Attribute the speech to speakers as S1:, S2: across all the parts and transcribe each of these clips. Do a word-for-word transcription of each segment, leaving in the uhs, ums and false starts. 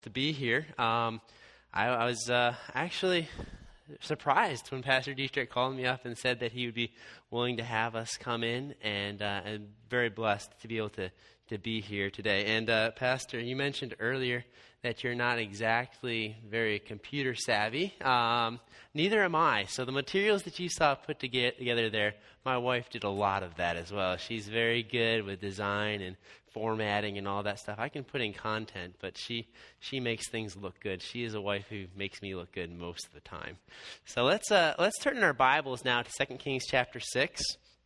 S1: To be here. Um, I, I was uh, actually surprised when Pastor Dietrich called me up and said that he would be willing to have us come in, and uh, I'm very blessed to be able to, to be here today. And uh, Pastor, you mentioned earlier that you're not exactly very computer savvy. Um, neither am I. So the materials that you saw put to get together there, my wife did a lot of that as well. She's very good with design and formatting and all that stuff. I can put in content, but she she makes things look good. She is a wife who makes me look good most of the time. So let's uh, let's turn in our Bibles now to Second Kings chapter six.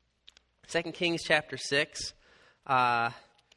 S1: Second Kings chapter six. Uh,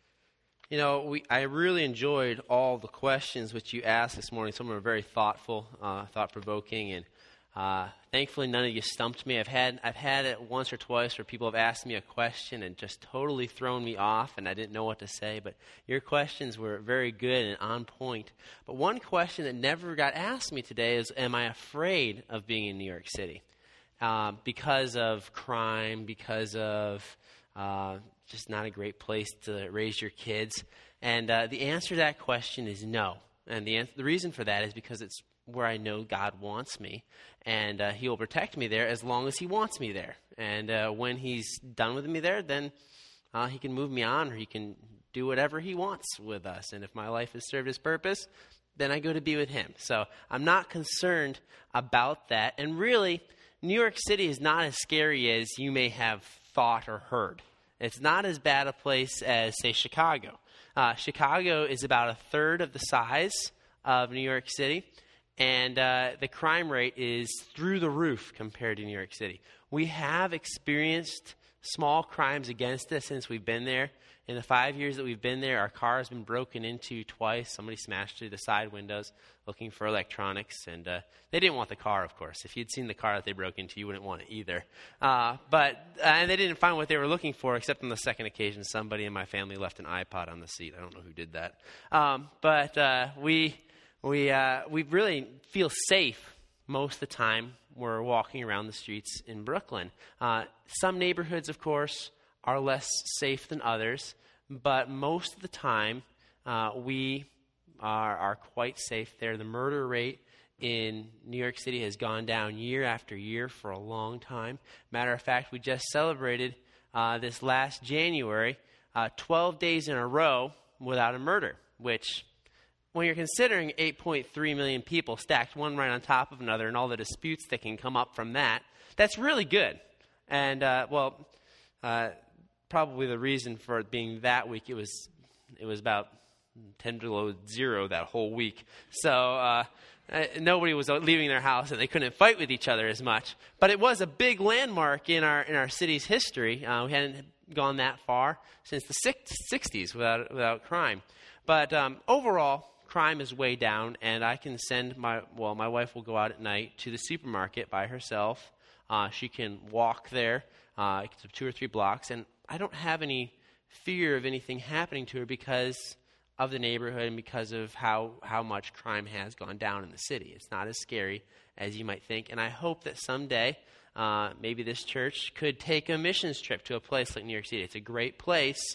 S1: you know, we I really enjoyed all the questions which you asked this morning. Some of them were very thoughtful, uh, thought-provoking, and Uh, thankfully, none of you stumped me. I've had I've had it once or twice where people have asked me a question and just totally thrown me off, and I didn't know what to say. But your questions were very good and on point. But one question that never got asked me today is, am I afraid of being in New York City? Uh, because of crime, because of uh, just not a great place to raise your kids? And uh, the answer to that question is no. And the answer, the reason for that is because it's where I know God wants me, and uh, He will protect me there as long as He wants me there. And uh, when He's done with me there, then uh, He can move me on, or He can do whatever He wants with us. And if my life has served His purpose, then I go to be with Him. So I'm not concerned about that. And really, New York City is not as scary as you may have thought or heard. It's not as bad a place as, say, Chicago. Uh, Chicago is about a third of the size of New York City. And uh, the crime rate is through the roof compared to New York City. We have experienced small crimes against us since we've been there. In the five years that we've been there, our car has been broken into twice. Somebody smashed through the side windows looking for electronics. And uh, they didn't want the car, of course. If you'd seen the car that they broke into, you wouldn't want it either. Uh, but uh, and they didn't find what they were looking for, except on the second occasion, somebody in my family left an iPod on the seat. I don't know who did that. Um, but uh, we... We uh, we really feel safe most of the time we're walking around the streets in Brooklyn. Uh, some neighborhoods, of course, are less safe than others, but most of the time uh, we are, are quite safe there. The murder rate in New York City has gone down year after year for a long time. Matter of fact, we just celebrated uh, this last January uh, twelve days in a row without a murder, which, when you're considering eight point three million people stacked one right on top of another and all the disputes that can come up from that, that's really good. And, uh, well, uh, probably the reason for it being that week, it was it was about ten below zero that whole week. So uh, nobody was leaving their house, and they couldn't fight with each other as much. But it was a big landmark in our in our city's history. Uh, we hadn't gone that far since the sixties without without crime. But um, overall, crime is way down, and I can send my, well, my wife will go out at night to the supermarket by herself. Uh, she can walk there, uh, two or three blocks, and I don't have any fear of anything happening to her because of the neighborhood and because of how, how much crime has gone down in the city. It's not as scary as you might think, and I hope that someday uh, maybe this church could take a missions trip to a place like New York City. It's a great place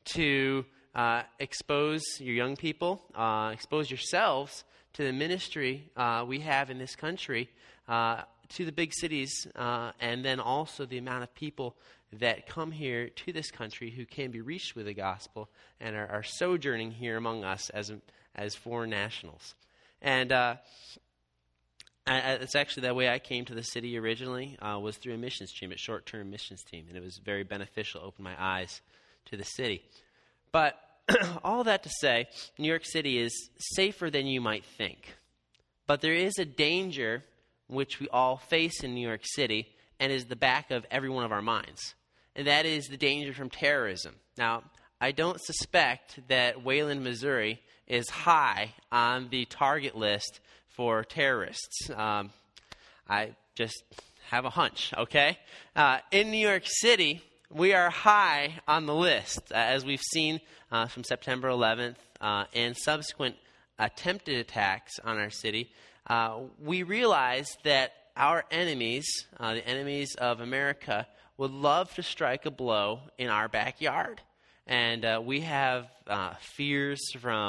S1: to Uh, expose your young people, uh, expose yourselves to the ministry uh, we have in this country, uh, to the big cities, uh, and then also the amount of people that come here to this country who can be reached with the gospel and are, are sojourning here among us as as foreign nationals. And uh, I, it's actually that way I came to the city originally, uh, was through a missions team, a short-term missions team, and it was very beneficial, opened my eyes to the city. But all that to say, New York City is safer than you might think. But there is a danger which we all face in New York City and is the back of every one of our minds. And that is the danger from terrorism. Now, I don't suspect that Wayland, Missouri is high on the target list for terrorists. Um, I just have a hunch, okay? Uh, in New York City, we are high on the list, uh, as we've seen uh, from September eleventh uh, and subsequent attempted attacks on our city. Uh, we realize that our enemies, uh, the enemies of America, would love to strike a blow in our backyard. And uh, we have uh, fears from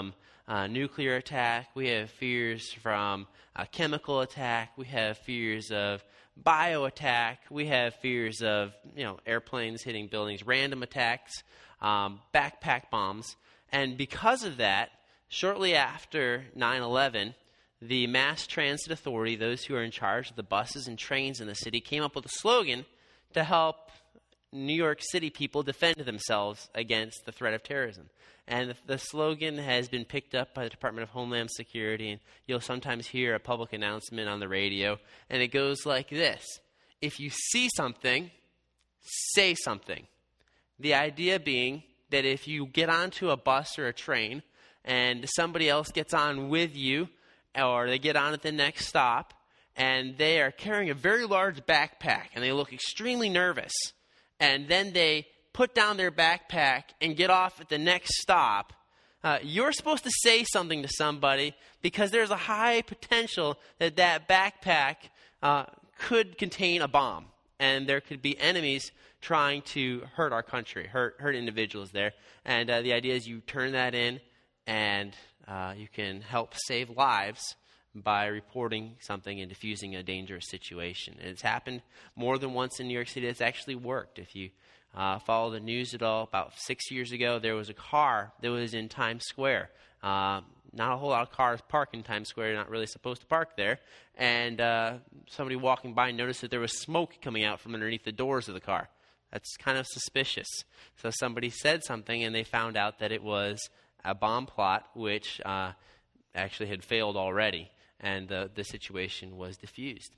S1: uh, nuclear attack. We have fears from a chemical attack. We have fears of bio attack. We have fears of, you know, airplanes hitting buildings, random attacks, um, backpack bombs. And because of that, shortly after nine eleven, the Mass Transit Authority, those who are in charge of the buses and trains in the city, came up with a slogan to help New York City people defend themselves against the threat of terrorism. And the, the slogan has been picked up by the Department of Homeland Security, and you'll sometimes hear a public announcement on the radio, and it goes like this: if you see something, say something. The idea being that if you get onto a bus or a train and somebody else gets on with you, or they get on at the next stop, and they are carrying a very large backpack, and they look extremely nervous, and then they put down their backpack and get off at the next stop, uh, you're supposed to say something to somebody, because there's a high potential that that backpack uh, could contain a bomb, and there could be enemies trying to hurt our country, hurt hurt individuals there. And uh, the idea is you turn that in, and uh, you can help save lives by reporting something and diffusing a dangerous situation. And it's happened more than once in New York City. It's actually worked. If you uh, follow the news at all, about six years ago, there was a car that was in Times Square. Uh, not a whole lot of cars park in Times Square. You're not really supposed to park there. And uh, somebody walking by noticed that there was smoke coming out from underneath the doors of the car. That's kind of suspicious. So somebody said something, and they found out that it was a bomb plot, which uh, actually had failed already, and the, the situation was diffused.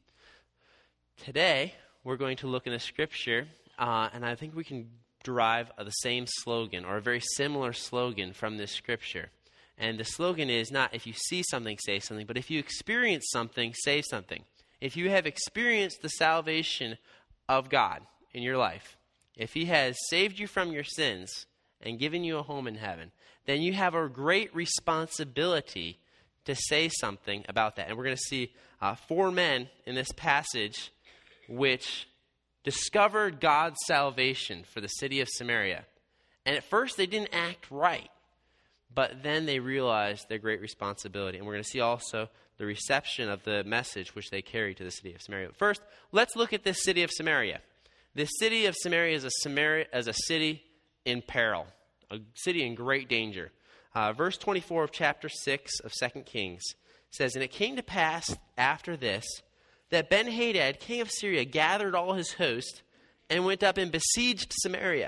S1: Today, we're going to look in the scripture, uh, and I think we can derive the same slogan, or a very similar slogan from this scripture. And the slogan is not, if you see something, say something, but if you experience something, say something. If you have experienced the salvation of God in your life, if he has saved you from your sins and given you a home in heaven, then you have a great responsibility to say something about that. And we're going to see uh, four men in this passage which discovered God's salvation for the city of Samaria. And at first they didn't act right, but then they realized their great responsibility. And we're going to see also the reception of the message which they carried to the city of Samaria. But first, let's look at this city of Samaria. This city of Samaria is a, Samaria, as a city in peril, a city in great danger. Uh, verse twenty-four of chapter six of Second Kings says, "And it came to pass after this, that Ben-Hadad, king of Syria, gathered all his host and went up and besieged Samaria.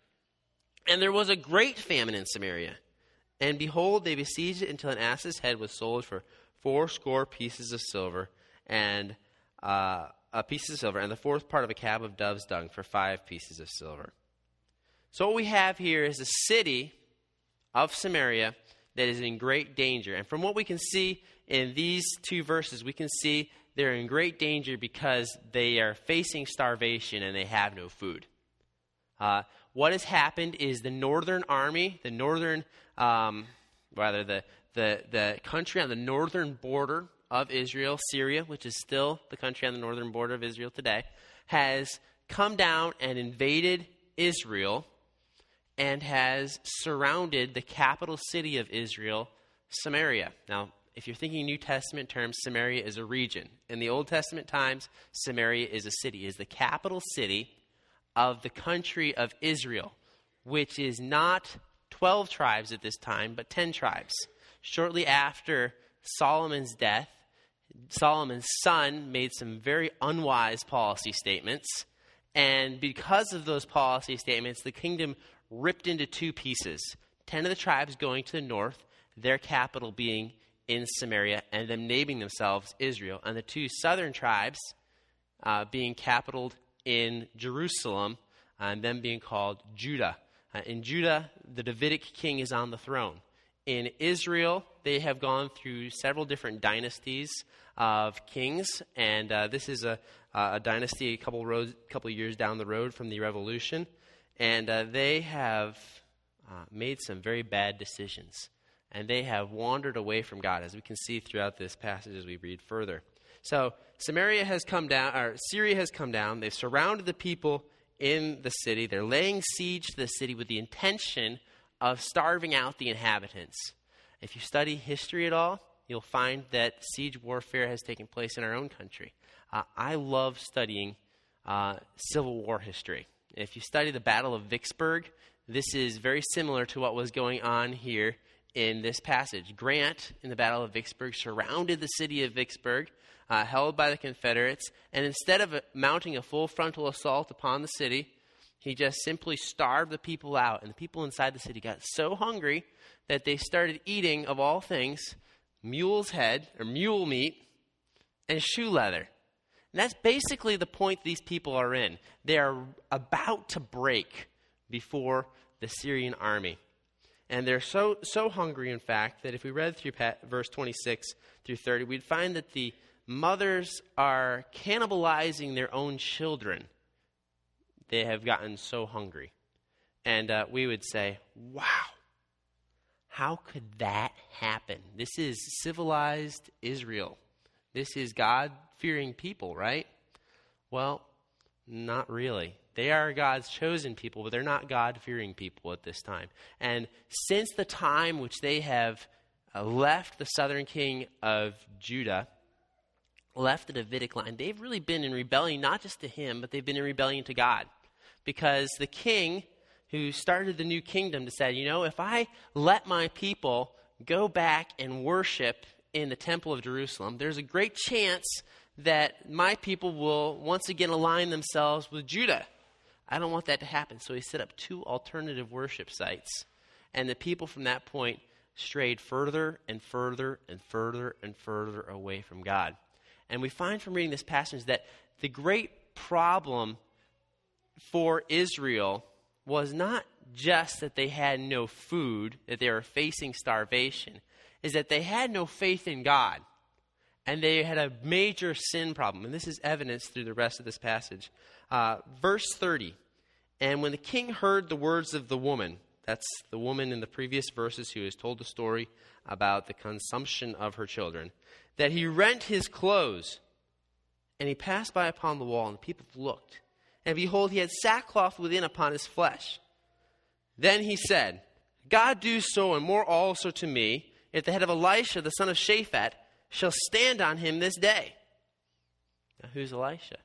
S1: And there was a great famine in Samaria. And behold, they besieged it until an ass's head was sold for fourscore pieces of silver, and uh, a piece of silver, and the fourth part of a cab of dove's dung for five pieces of silver." So what we have here is a city of Samaria that is in great danger. And from what we can see in these two verses, we can see they're in great danger because they are facing starvation and they have no food. Uh, what has happened is the northern army, the northern, um, rather the, the, the country on the northern border of Israel, Syria, which is still the country on the northern border of Israel today, has come down and invaded Israel and has surrounded the capital city of Israel, Samaria. Now, if you're thinking New Testament terms, Samaria is a region. In the Old Testament times, Samaria is a city, is the capital city of the country of Israel, which is not twelve tribes at this time, but ten tribes. Shortly after Solomon's death, Solomon's son made some very unwise policy statements, and because of those policy statements, the kingdom ripped into two pieces. Ten of the tribes going to the north, their capital being in Samaria, and them naming themselves Israel, and the two southern tribes uh, being capitaled in Jerusalem, and them being called Judah. Uh, in Judah, the Davidic king is on the throne. In Israel, they have gone through several different dynasties of kings, and uh, this is a, a dynasty a couple roads, couple years down the road from the revolution, and uh, they have uh, made some very bad decisions, and they have wandered away from God, as we can see throughout this passage as we read further. So Samaria has come down, or Syria has come down. They've surrounded the people in the city. They're laying siege to the city with the intention of starving out the inhabitants. If you study history at all, you'll find that siege warfare has taken place in our own country. Uh, I love studying uh, Civil War history. If you study the Battle of Vicksburg, this is very similar to what was going on here in this passage. Grant, in the Battle of Vicksburg, surrounded the city of Vicksburg, uh, held by the Confederates, and instead of mounting a full frontal assault upon the city, he just simply starved the people out, and the people inside the city got so hungry that they started eating, of all things, mule's head, or mule meat, and shoe leather. And that's basically the point these people are in. They are about to break before the Syrian army. And they're so so hungry, in fact, that if we read through verse twenty-six through thirty, we'd find that the mothers are cannibalizing their own children. They have gotten so hungry. And uh, we would say, wow, how could that happen? This is civilized Israel. This is God-fearing people, right? Well, not really. They are God's chosen people, but they're not God-fearing people at this time. And since the time which they have uh, left the southern king of Judah, left the Davidic line, they've really been in rebellion, not just to him, but they've been in rebellion to God. Because the king who started the new kingdom decided, you know, if I let my people go back and worship in the temple of Jerusalem, there's a great chance that my people will once again align themselves with Judah. I don't want that to happen. So he set up two alternative worship sites. And the people from that point strayed further and further and further and further away from God. And we find from reading this passage that the great problem for Israel was not just that they had no food, that they were facing starvation, is that they had no faith in God. And they had a major sin problem. And this is evidenced through the rest of this passage. Uh, verse thirty, and when the king heard the words of the woman, that's the woman in the previous verses who has told the story about the consumption of her children, that he rent his clothes, and he passed by upon the wall, and the people looked. And behold, he had sackcloth within upon his flesh. Then he said, God do so, and more also to me, if the head of Elisha, the son of Shaphat, shall stand on him this day. Now, who's Elisha?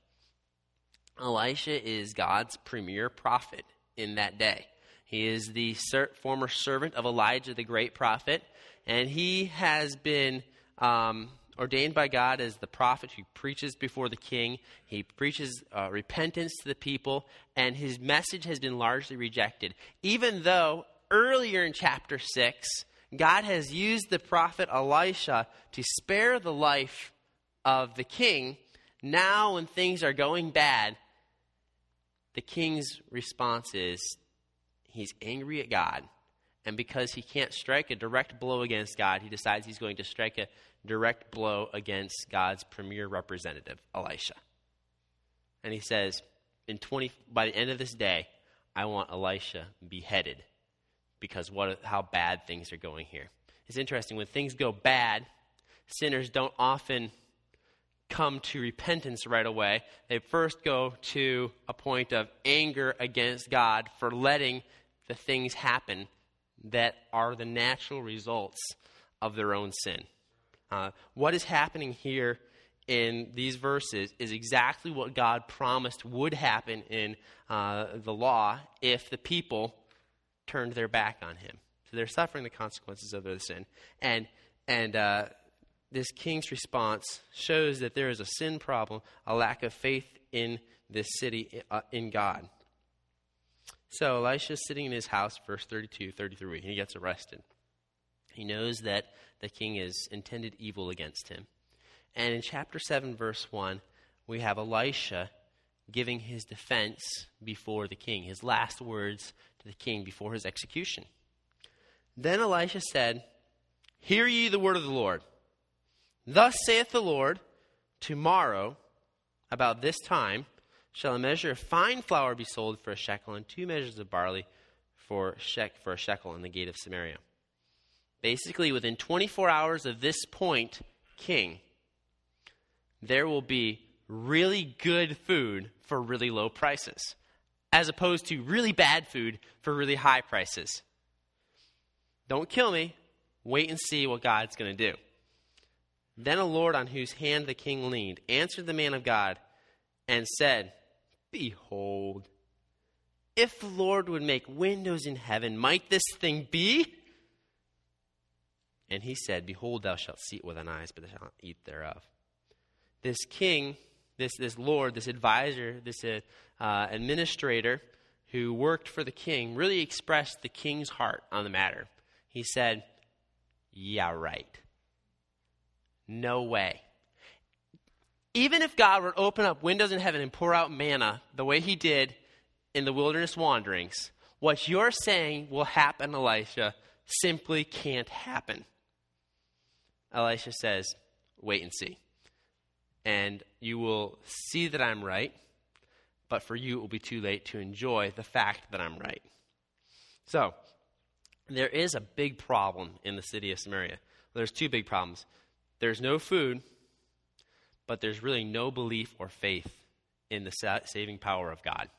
S1: Elisha is God's premier prophet in that day. He is the ser- former servant of Elijah, the great prophet, and he has been um, ordained by God as the prophet who preaches before the king. He preaches uh, repentance to the people, and his message has been largely rejected. Even though earlier in chapter six, God has used the prophet Elisha to spare the life of the king, now when things are going bad, the king's response is he's angry at God. And because he can't strike a direct blow against God, he decides he's going to strike a direct blow against God's premier representative, Elisha. And he says, in twenty by the end of this day, I want Elisha beheaded because what how bad things are going here. It's interesting, when things go bad, sinners don't often come to repentance right away. They first go to a point of anger against God for letting the things happen that are the natural results of their own sin. Uh, what is happening here in these verses is exactly what God promised would happen in uh, the law if the people turned their back on him. So they're suffering the consequences of their sin. And and uh, this king's response shows that there is a sin problem, a lack of faith in this city, uh, in God. So Elisha's sitting in his house, verse thirty-two, thirty-three, and he gets arrested. He knows that the king has intended evil against him. And in chapter seven, verse one, we have Elisha giving his defense before the king, his last words to the king before his execution. Then Elisha said, Hear ye the word of the Lord. Thus saith the Lord, tomorrow, about this time, shall a measure of fine flour be sold for a shekel, and two measures of barley for, shek- for a shekel in the gate of Samaria. Basically, within twenty-four hours of this point, king, there will be really good food for really low prices, as opposed to really bad food for really high prices. Don't kill me, Wait and see what God's going to do. Then a Lord on whose hand the king leaned answered the man of God and said, Behold, if the Lord would make windows in heaven, might this thing be? And he said, Behold, thou shalt see it with thine eyes, but thou shalt not eat thereof. This king, this, this Lord, this advisor, this uh, uh, administrator who worked for the king really expressed the king's heart on the matter. He said, yeah, right. No way. Even if God were to open up windows in heaven and pour out manna the way he did in the wilderness wanderings, what you're saying will happen, Elisha, simply can't happen. Elisha says, wait and see. And you will see that I'm right, but for you it will be too late to enjoy the fact that I'm right. So, there is a big problem in the city of Samaria. There's two big problems. There's no food, but there's really no belief or faith in the saving power of God.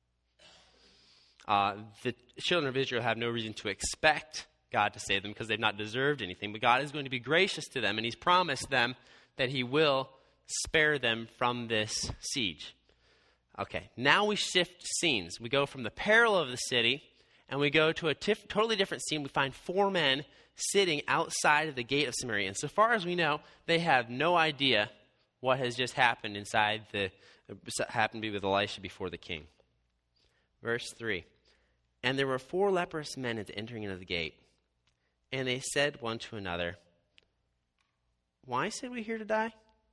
S1: Uh, the children of Israel have no reason to expect God to save them because they've not deserved anything. But God is going to be gracious to them, and he's promised them that he will spare them from this siege. Okay, now we shift scenes. We go from the peril of the city, and we go to a tif- totally different scene. We find four men sitting outside of the gate of Samaria. And so far as we know, they have no idea what has just happened inside the, happened to be with Elisha before the king. Verse three. And there were four leprous men at the entering into the gate. And they said one to another, why sit we here to die?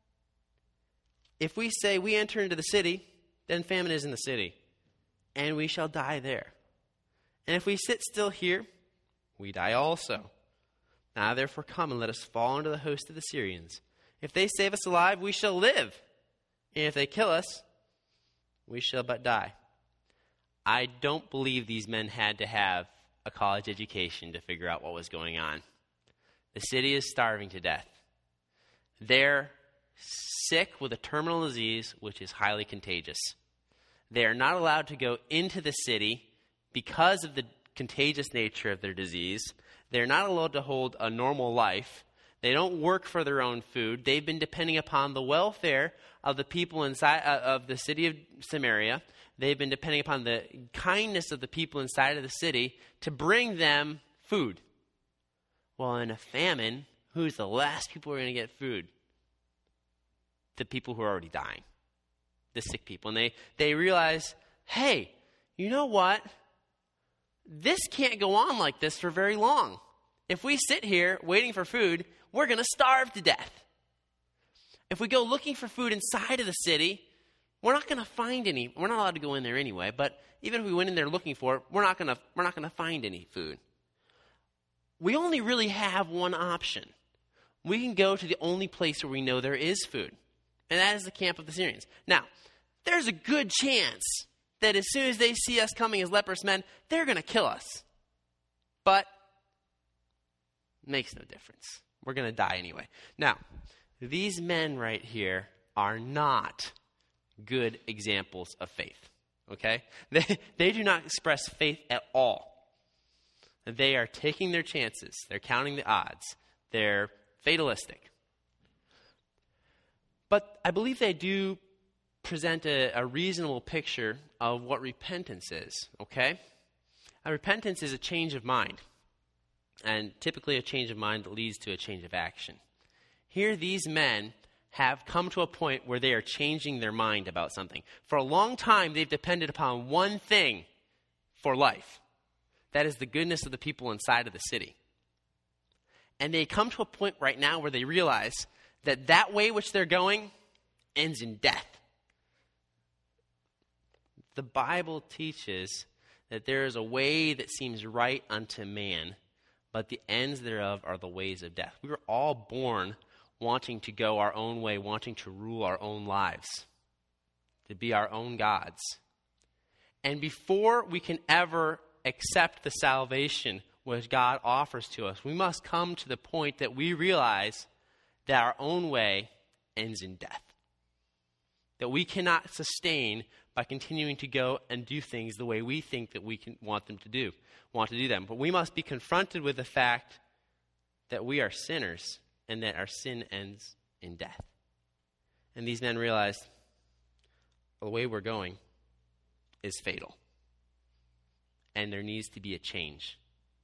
S1: If we say we enter into the city, then famine is in the city, and we shall die there. And if we sit still here, we die also. Now therefore come and let us fall into the host of the Syrians. If they save us alive, we shall live. And if they kill us, we shall but die. I don't believe these men had to have a college education to figure out what was going on. The city is starving to death. They're sick with a terminal disease which is highly contagious. They are not allowed to go into the city because of the contagious nature of their disease. They're not allowed to hold a normal life. They don't work for their own food. They've been depending upon the welfare of the people inside uh, of the city of Samaria. They've been depending upon the kindness of the people inside of the city to bring them food. Well, in a famine, who's the last people who are going to get food? The people who are already dying. The sick people. And they, they realize, hey, you know what? This can't go on like this for very long. If we sit here waiting for food, we're going to starve to death. If we go looking for food inside of the city, we're not going to find any. We're not allowed to go in there anyway, but even if we went in there looking for it, we're not going to we're not going to find any food. We only really have one option. We can go to the only place where we know there is food, and that is the camp of the Syrians. Now, there's a good chance that as soon as they see us coming as leprous men, they're going to kill us. But it makes no difference. We're going to die anyway. Now, these men right here are not good examples of faith, okay? They, they do not express faith at all. They are taking their chances. They're counting the odds. They're fatalistic. But I believe they do present a, a reasonable picture of what repentance is, okay? A repentance is a change of mind, and typically a change of mind that leads to a change of action. Here, these men have come to a point where they are changing their mind about something. For a long time, they've depended upon one thing for life. That is the goodness of the people inside of the city. And they come to a point right now where they realize that that way which they're going ends in death. The Bible teaches that there is a way that seems right unto man, but the ends thereof are the ways of death. We were all born wanting to go our own way, wanting to rule our own lives, to be our own gods. And before we can ever accept the salvation which God offers to us, we must come to the point that we realize that our own way ends in death. That we cannot sustain by continuing to go and do things the way we think that we can want them to do, want to do them. But we must be confronted with the fact that we are sinners and that our sin ends in death. And these men realized the way we're going is fatal. And there needs to be a change.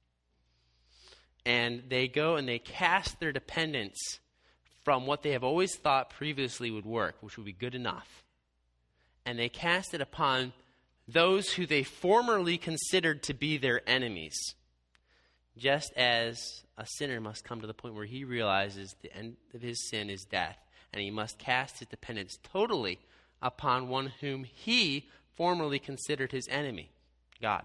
S1: And they go and they cast their dependence from what they have always thought previously would work, which would be good enough. And they cast it upon those who they formerly considered to be their enemies. Just as a sinner must come to the point where he realizes the end of his sin is death, and he must cast his dependence totally upon one whom he formerly considered his enemy, God,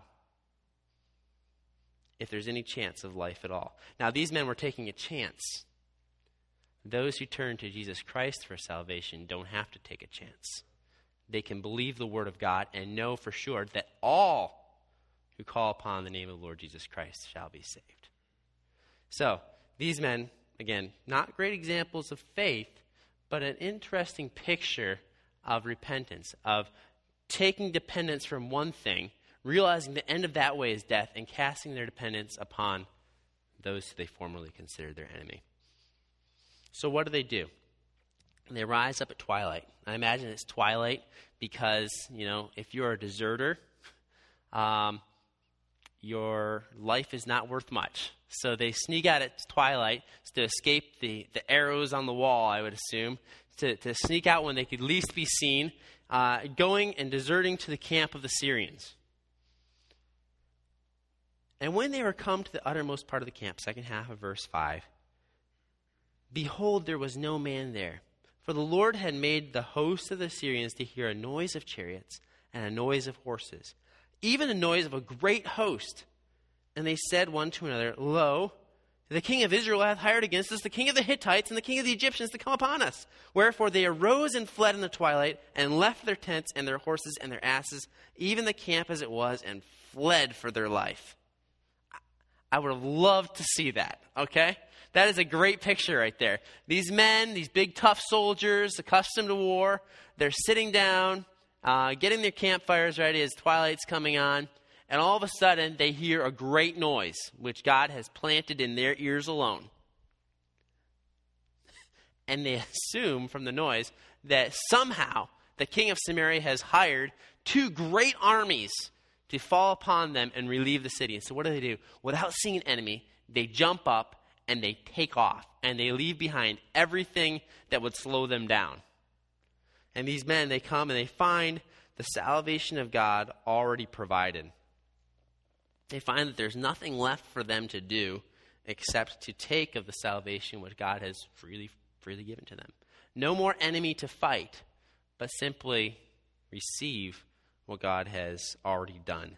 S1: if there's any chance of life at all. Now, these men were taking a chance. Those who turn to Jesus Christ for salvation don't have to take a chance. They can believe the word of God and know for sure that all who call upon the name of the Lord Jesus Christ shall be saved. So, these men, again, not great examples of faith, but an interesting picture of repentance, of taking dependence from one thing, realizing the end of that way is death, and casting their dependence upon those who they formerly considered their enemy. So what do they do? They rise up at twilight. I imagine it's twilight because, you know, if you're a deserter, um, your life is not worth much. So they sneak out at twilight to escape the, the arrows on the wall, I would assume, to, to sneak out when they could least be seen, uh, going and deserting to the camp of the Syrians. And when they were come to the uttermost part of the camp, second half of verse five, behold, there was no man there. For the Lord had made the host of the Syrians to hear a noise of chariots and a noise of horses, even a noise of a great host. And they said one to another, Lo, the king of Israel hath hired against us the king of the Hittites and the king of the Egyptians to come upon us. Wherefore they arose and fled in the twilight and left their tents and their horses and their asses, even the camp as it was, and fled for their life. I would have loved to see that, okay? That is a great picture right there. These men, these big tough soldiers, accustomed to war, they're sitting down, uh, getting their campfires ready as twilight's coming on, and all of a sudden they hear a great noise, which God has planted in their ears alone. And they assume from the noise that somehow the king of Samaria has hired two great armies to fall upon them and relieve the city. And so what do they do? Without seeing an enemy, they jump up and they take off, and they leave behind everything that would slow them down. And these men, they come and they find the salvation of God already provided. They find that there's nothing left for them to do except to take of the salvation which God has freely, freely given to them. No more enemy to fight, but simply receive what God has already done.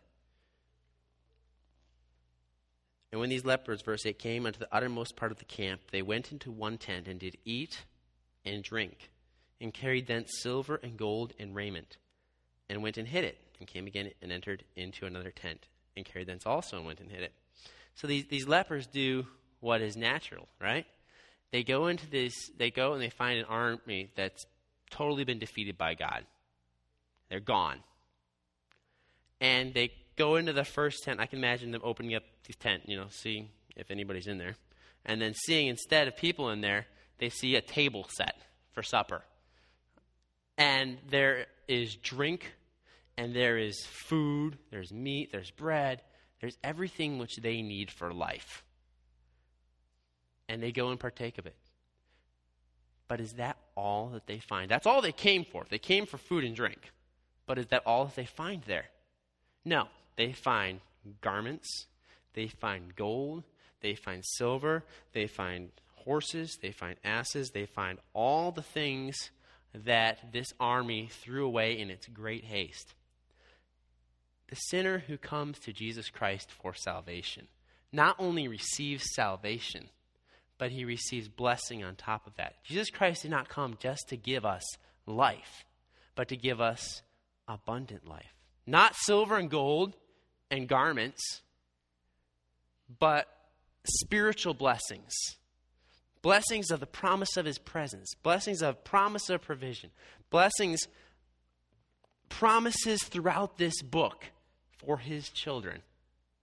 S1: And when these lepers, verse eight, came unto the uttermost part of the camp, they went into one tent and did eat and drink, and carried thence silver and gold and raiment, and went and hid it, and came again and entered into another tent, and carried thence also and went and hid it. So these, these lepers do what is natural, right? They go into this, they go and they find an army that's totally been defeated by God. They're gone. And they go into the first tent. I can imagine them opening up the tent, you know, seeing if anybody's in there. And then seeing, instead of people in there, they see a table set for supper. And there is drink, and there is food, there's meat, there's bread, there's everything which they need for life. And they go and partake of it. But is that all that they find? That's all they came for. They came for food and drink. But is that all that they find there? No, they find garments, they find gold, they find silver, they find horses, they find asses, they find all the things that this army threw away in its great haste. The sinner who comes to Jesus Christ for salvation not only receives salvation, but he receives blessing on top of that. Jesus Christ did not come just to give us life, but to give us abundant life. Not silver and gold and garments, but spiritual blessings. Blessings of the promise of his presence. Blessings of promise of provision. Blessings, promises throughout this book for his children.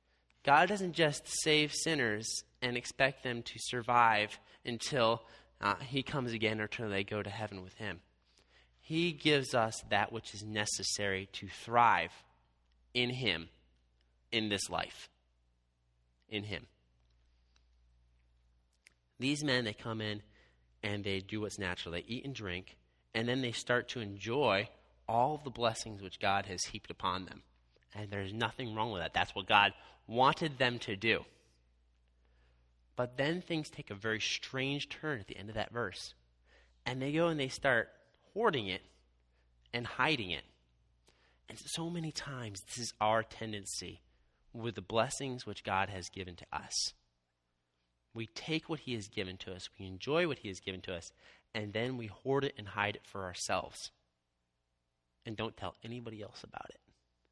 S1: God doesn't just save sinners and expect them to survive until uh, he comes again or until they go to heaven with him. He gives us that which is necessary to thrive in him in this life. In him. These men, they come in and they do what's natural. They eat and drink, and then they start to enjoy all the blessings which God has heaped upon them. And there's nothing wrong with that. That's what God wanted them to do. But then things take a very strange turn at the end of that verse. And they go and they start hoarding it and hiding it. And so many times this is our tendency with the blessings which God has given to us. We take what he has given to us, we enjoy what he has given to us, and then we hoard it and hide it for ourselves. And don't tell anybody else about it.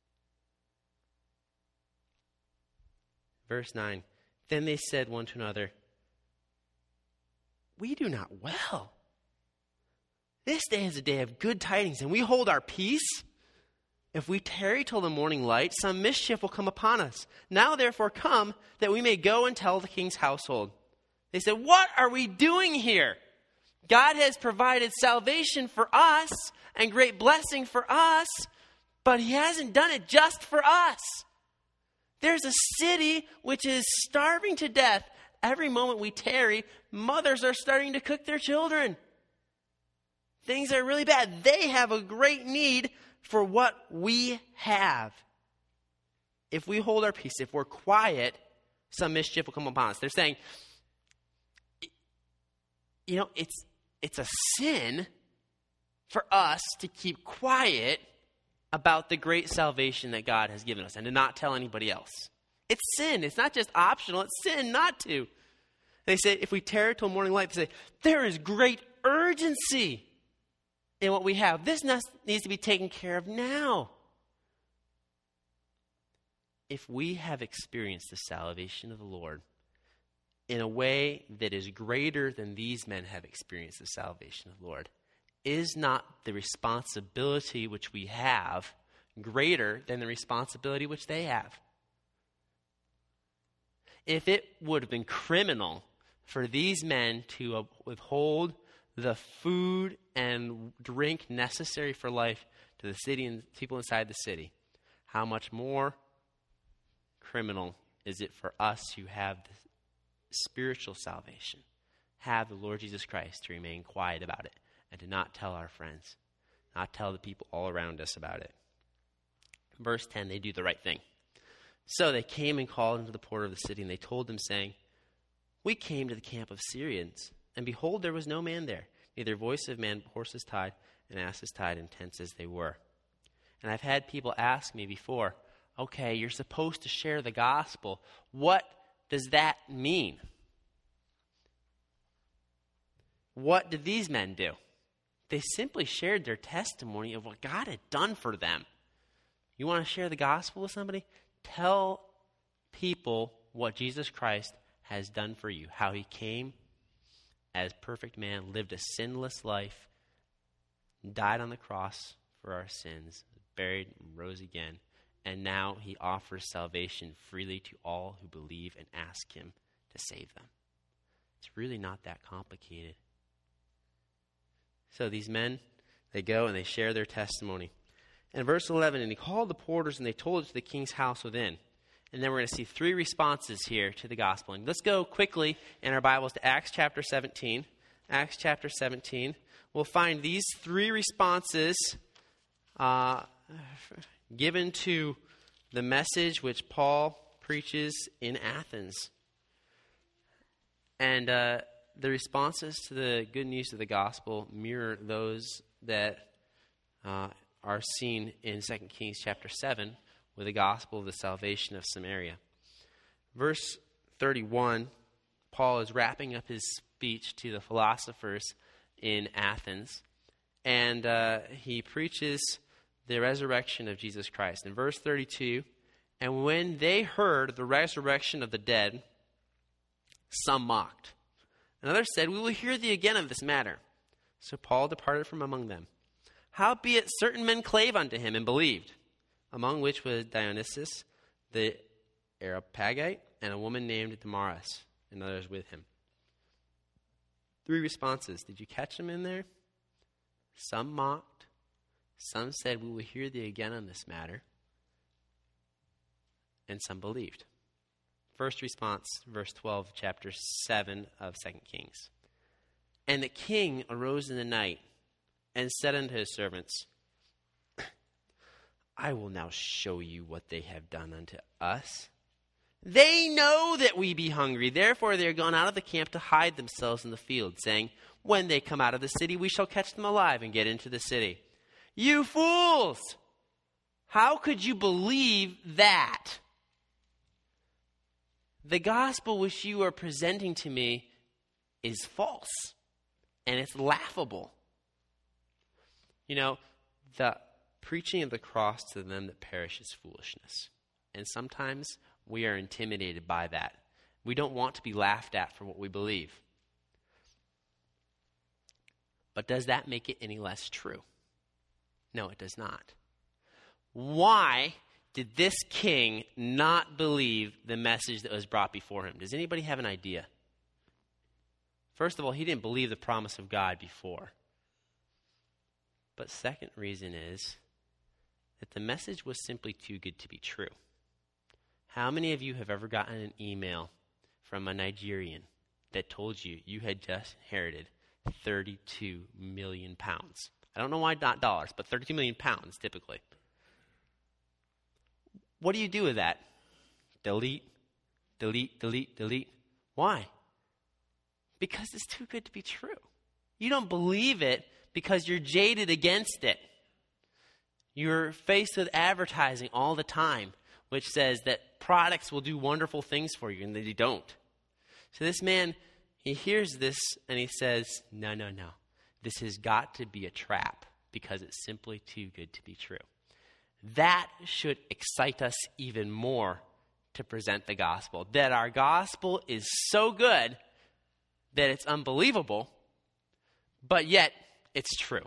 S1: Verse nine, then they said one to another, we do not well. This day is a day of good tidings, and we hold our peace. If we tarry till the morning light, some mischief will come upon us. Now therefore come, that we may go and tell the king's household. They said, what are we doing here? God has provided salvation for us and great blessing for us, but he hasn't done it just for us. There's a city which is starving to death. Every moment we tarry, mothers are starting to cook their children. Things are really bad. They have a great need for what we have. If we hold our peace, if we're quiet, some mischief will come upon us. They're saying, you know, it's it's a sin for us to keep quiet about the great salvation that God has given us and to not tell anybody else. It's sin. It's not just optional. It's sin not to. They say, if we tarry till morning light, they say, there is great urgency in what we have. This needs to be taken care of now. If we have experienced the salvation of the Lord in a way that is greater than these men have experienced the salvation of the Lord, is not the responsibility which we have greater than the responsibility which they have? If it would have been criminal for these men to withhold the food and drink necessary for life to the city and people inside the city, how much more criminal is it for us who have the spiritual salvation, have the Lord Jesus Christ, to remain quiet about it and to not tell our friends, not tell the people all around us about it. Verse ten, they do the right thing. So they came and called into the porter of the city, and they told them, saying, we came to the camp of Syrians, and behold, there was no man there, neither voice of man, but horses tied, and asses tied, and tents as they were. And I've had people ask me before, okay, you're supposed to share the gospel. What does that mean? What did these men do? They simply shared their testimony of what God had done for them. You want to share the gospel with somebody? Tell people what Jesus Christ has done for you, how he came as perfect man, lived a sinless life, died on the cross for our sins, buried and rose again, and now he offers salvation freely to all who believe and ask him to save them. It's really not that complicated. So these men, they go and they share their testimony. And verse eleven, and he called the porters and they told it to the king's house within. And then we're going to see three responses here to the gospel. And let's go quickly in our Bibles to Acts chapter seventeen. Acts chapter seventeen. We'll find these three responses uh, given to the message which Paul preaches in Athens. And uh, the responses to the good news of the gospel mirror those that uh, are seen in Second Kings chapter seven with the gospel of the salvation of Samaria. Verse thirty-one, Paul is wrapping up his speech to the philosophers in Athens, and uh, he preaches the resurrection of Jesus Christ. In verse thirty-two, and when they heard the resurrection of the dead, some mocked. And others said, we will hear thee again of this matter. So Paul departed from among them. Howbeit certain men clave unto him and believed, among which was Dionysius the Areopagite, and a woman named Damaris, and others with him. Three responses. Did you catch them in there? Some mocked. Some said, we will hear thee again on this matter. And some believed. First response, verse twelve, chapter seven of Second Kings. And the king arose in the night and said unto his servants, I will now show you what they have done unto us. They know that we be hungry. Therefore they are gone out of the camp to hide themselves in the field, saying, when they come out of the city, we shall catch them alive and get into the city. You fools! How could you believe that? The gospel which you are presenting to me is false, and it's laughable. You know, the preaching of the cross to them that perish is foolishness. And sometimes we are intimidated by that. We don't want to be laughed at for what we believe. But does that make it any less true? No, it does not. Why did this king not believe the message that was brought before him? Does anybody have an idea? First of all, he didn't believe the promise of God before. But second reason is that the message was simply too good to be true. How many of you have ever gotten an email from a Nigerian that told you you had just inherited thirty-two million pounds? I don't know why not dollars, but thirty-two million pounds typically. What do you do with that? Delete, delete, delete, delete. Why? Because it's too good to be true. You don't believe it because you're jaded against it. You're faced with advertising all the time, which says that products will do wonderful things for you, and they don't. So this man, he hears this, and he says, no, no, no. This has got to be a trap because it's simply too good to be true. That should excite us even more to present the gospel. That our gospel is so good that it's unbelievable, but yet it's true.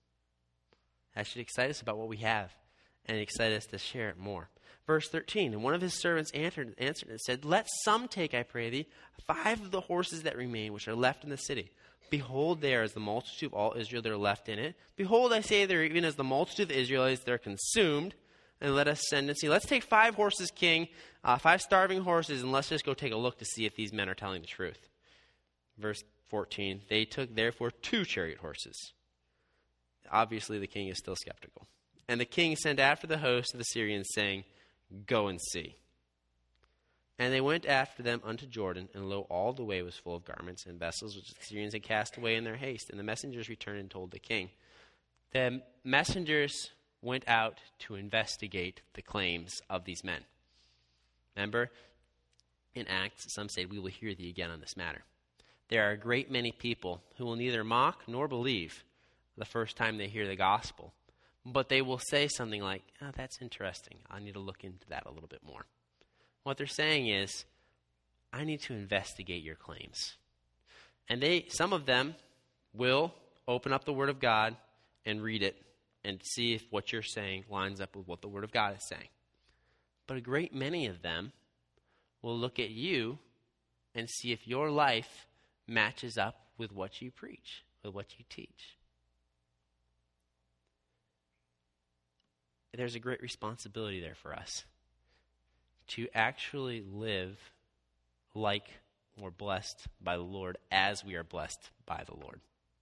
S1: That should excite us about what we have and excite us to share it more. Verse thirteen, and one of his servants answered, answered and said, let some take, I pray thee, five of the horses that remain, which are left in the city. Behold, they are as the multitude of all Israel that are left in it. Behold, I say, they are even as the multitude of the Israelites that are consumed. And let us send and see. Let's take five horses, king, uh, five starving horses, and let's just go take a look to see if these men are telling the truth. Verse fourteen, they took therefore two chariot horses. Obviously, the king is still skeptical. And the king sent after the host of the Syrians, saying, go and see. And they went after them unto Jordan, and lo, all the way was full of garments and vessels which the Syrians had cast away in their haste. And the messengers returned and told the king. The messengers went out to investigate the claims of these men. Remember, in Acts, some say, we will hear thee again on this matter. There are a great many people who will neither mock nor believe the first time they hear the gospel. But they will say something like, oh, that's interesting. I need to look into that a little bit more. What they're saying is, I need to investigate your claims. And they, some of them will open up the Word of God and read it and see if what you're saying lines up with what the Word of God is saying. But a great many of them will look at you and see if your life matches up with what you preach, with what you teach. There's a great responsibility there for us to actually live like we're blessed by the Lord as we are blessed by the Lord.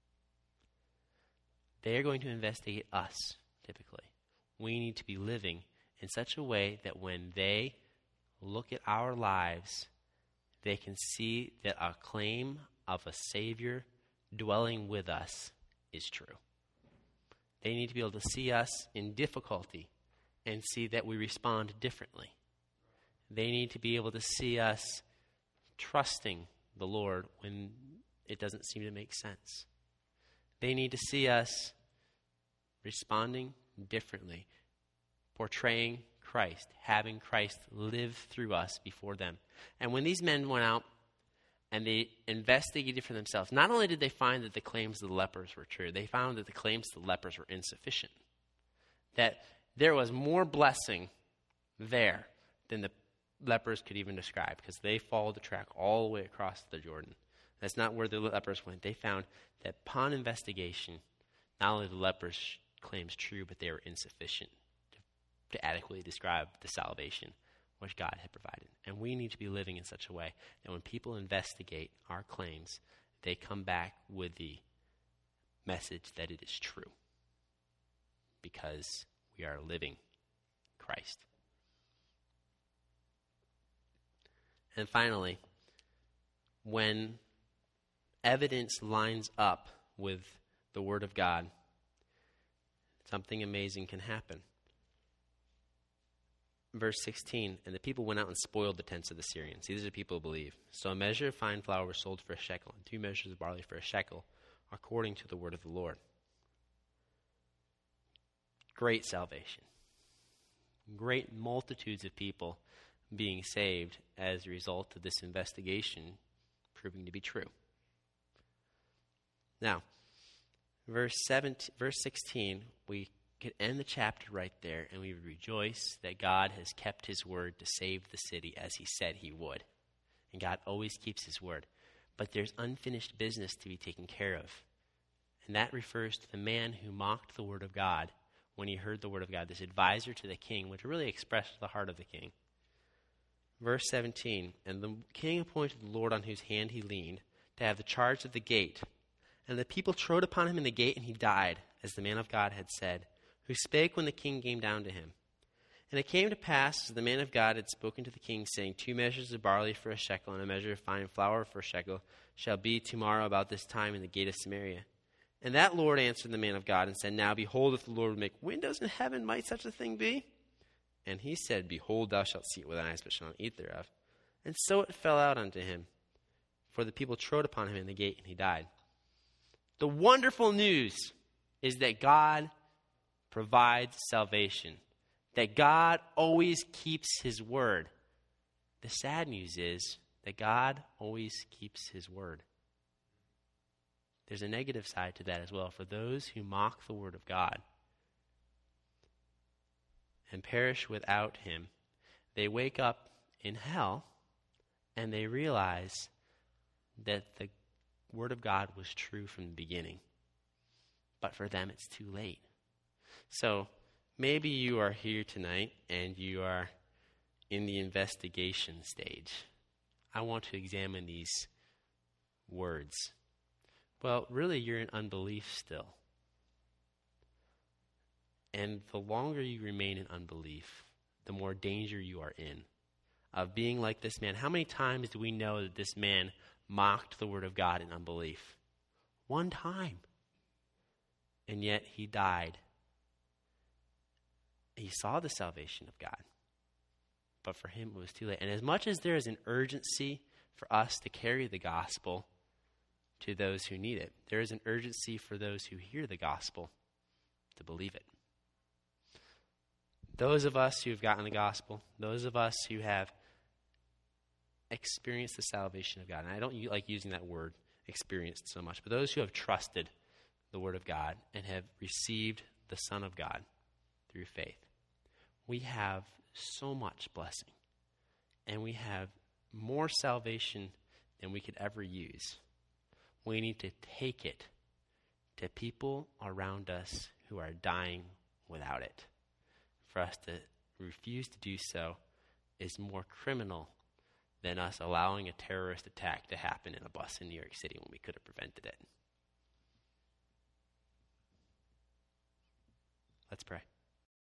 S1: They are going to investigate us, typically. We need to be living in such a way that when they look at our lives, they can see that our claim of a Savior dwelling with us is true. They need to be able to see us in difficulty and see that we respond differently. They need to be able to see us trusting the Lord when it doesn't seem to make sense. They need to see us responding differently, portraying Christ, having Christ live through us before them. And when these men went out and they investigated for themselves, not only did they find that the claims of the lepers were true, they found that the claims of the lepers were insufficient. That there was more blessing there than the lepers could even describe, because they followed the track all the way across the Jordan. That's not where the lepers went. They found that upon investigation, not only the lepers' claims true, but they were insufficient to, to adequately describe the salvation which God had provided. And we need to be living in such a way that when people investigate our claims, they come back with the message that it is true, because we are living Christ. And finally, when evidence lines up with the Word of God, something amazing can happen. Verse sixteen, and the people went out and spoiled the tents of the Syrians. These are the people who believe. So a measure of fine flour was sold for a shekel, and two measures of barley for a shekel, according to the word of the Lord. Great salvation. Great multitudes of people being saved as a result of this investigation proving to be true. Now, verse seventeen, verse sixteen, we could end the chapter right there, and we would rejoice that God has kept his word to save the city as he said he would. And God always keeps his word. But there's unfinished business to be taken care of. And that refers to the man who mocked the word of God when he heard the word of God, this advisor to the king, which really expressed the heart of the king. Verse seventeen, and the king appointed the Lord on whose hand he leaned to have the charge of the gate. And the people trode upon him in the gate, and he died, as the man of God had said, who spake when the king came down to him. And it came to pass, as the man of God had spoken to the king, saying, Two measures of barley for a shekel, and a measure of fine flour for a shekel, shall be tomorrow about this time in the gate of Samaria. And that Lord answered the man of God, and said, Now behold, if the Lord would make windows in heaven, might such a thing be? And he said, Behold, thou shalt see it with thine eyes, but shalt not eat thereof. And so it fell out unto him, for the people trode upon him in the gate, and he died. The wonderful news is that God provides salvation, that God always keeps his word. The sad news is that God always keeps his word. There's a negative side to that as well. For those who mock the word of God and perish without him, they wake up in hell and they realize that the word of God was true from the beginning. But for them, it's too late. So maybe you are here tonight and you are in the investigation stage. I want to examine these words. Well, really, you're in unbelief still. And the longer you remain in unbelief, the more danger you are in of being like this man. How many times do we know that this man mocked the word of God in unbelief? One time. And yet he died. He saw the salvation of God. But for him, it was too late. And as much as there is an urgency for us to carry the gospel to those who need it, there is an urgency for those who hear the gospel to believe it. Those of us who have gotten the gospel, those of us who have experienced the salvation of God, and I don't like using that word, experienced, so much, but those who have trusted the word of God and have received the Son of God through faith, we have so much blessing, and we have more salvation than we could ever use. We need to take it to people around us who are dying without it. For us to refuse to do so is more criminal than us allowing a terrorist attack to happen in a bus in New York City when we could have prevented it. Let's pray.